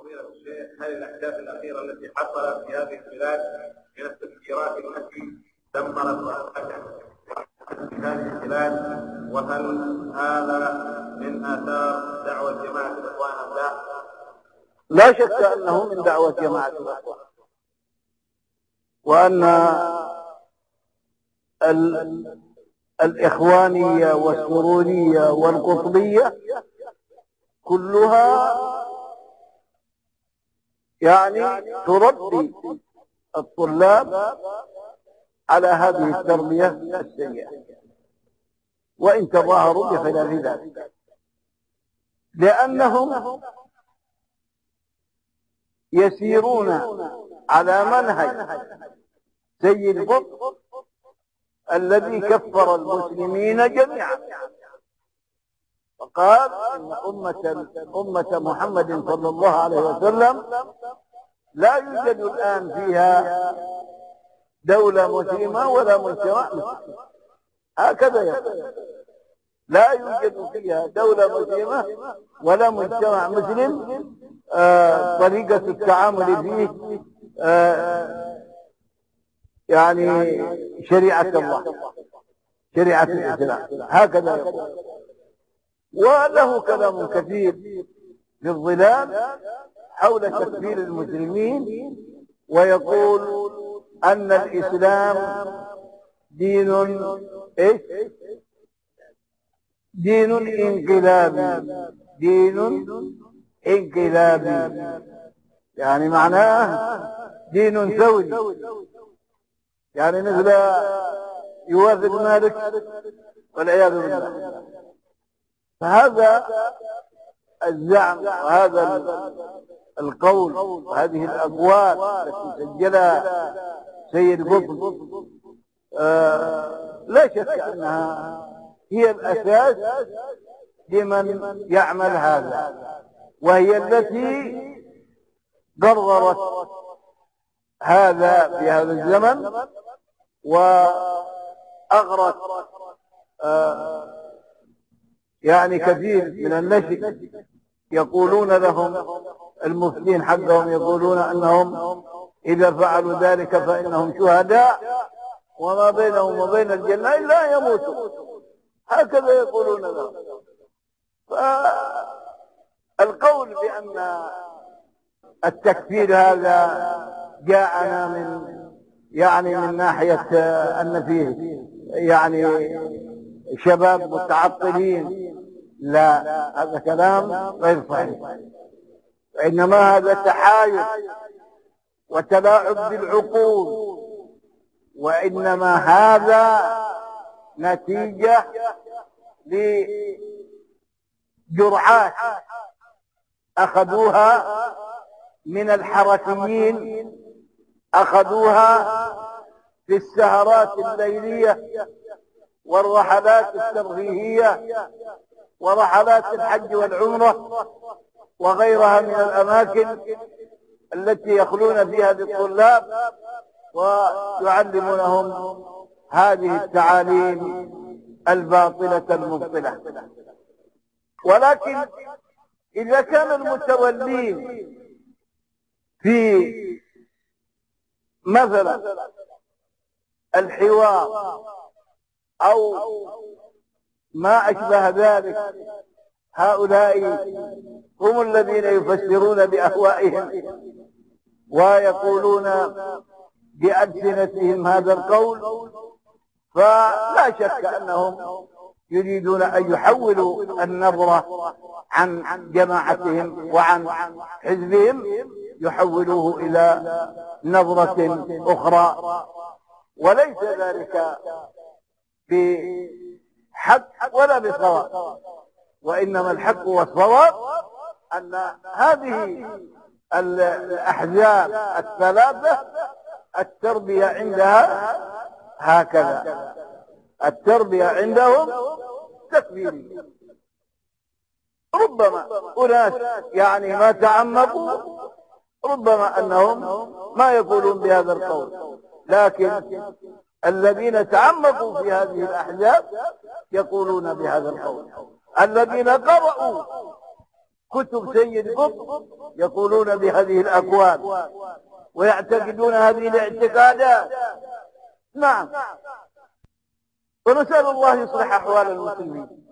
فضيلة الشيخ، هل الأحداث الأخيرة التي حصلت في هذه البلاد من التفجيرات التي دمرت وأهلكت في هذه البلاد، وهل هذا من آثار دعوة جماعة الإخوان أم لا؟ لا شك أنه من دعوة جماعة الإخوان، وأن الإخوانية والسرورية والقطبية كلها يعني تربي الطلاب على هذه التربية السيئة، وإن تظاهروا بخلاف ذلك، لأنهم يسيرون على منهج سيد قطب الذي كفر المسلمين جميعا، فقال إن أمة محمد صلى الله عليه وسلم لا يوجد الآن فيها دولة مسلمة ولا مجتمع مسلم، هكذا يقول، لا يوجد فيها دولة مسلمة ولا مجتمع مسلم طريقة التعامل فيه يعني شريعة الله، شريعة الإسلام، هكذا يقول. وله كلام كثير في الظلال حول تكفير المسلمين، ويقول أن الإسلام دين دين انقلابي، دين انقلابي، يعني معناه دين ثوري، يعني مثل يوافق مالك والعياذ بالله. فهذا الزعم وهذا القول وهذه الأقوال التي سجلها سيد قطب لا شك أنها هي الأساس لمن يعمل هذا، وهي التي قررت هذا في هذا الزمن وأغرت يعني كثير من النشء، يقولون لهم المفتين حقهم، يقولون أنهم إذا فعلوا ذلك فإنهم شهداء وما بينهم وبين الجنة إلا يموتوا، هكذا يقولون لهم. فالقول بأن التكفير هذا جاءنا من ناحية أن فيه يعني شباب متعطلين، لا، هذا كلام غير صحيح، وإنما هذا تحايل وتلاعب بالعقول، وإنما هذا نتيجة لجرعات أخذوها من الحركيين، أخذوها في السهرات الليلية والرحلات الترفيهية ورحلات الحج والعمرة وغيرها من الأماكن التي يخلون فيها بالطلاب ويعلمونهم هذه التعاليم الباطلة المبطلة. ولكن إذا كان المتولين في مثلا الحوار أو ما أشبه ذلك، هؤلاء هم الذين يفسرون بأهوائهم ويقولون بألسنتهم هذا القول، فلا شك أنهم يريدون أن يحولوا النظرة عن جماعتهم وعن حزبهم، يحولوه إلى نظرة أخرى، وليس ذلك بحق ولا بصواب، وإنما الحق والصواب أن هذه الأحزاب الثلاثة التربية عندها هكذا، التربية عندهم تكفيرية. ربما أناس يعني ما تعمقوا، ربما أنهم ما يقولون بهذا القول، لكن الذين تعمقوا في هذه الأحزاب يقولون بهذا القول. الذين قرأوا كتب سيد قطب يقولون بهذه الأكوان ويعتقدون هذه الاعتقادات. نعم. ونسأل الله يصلح أحوال المسلمين.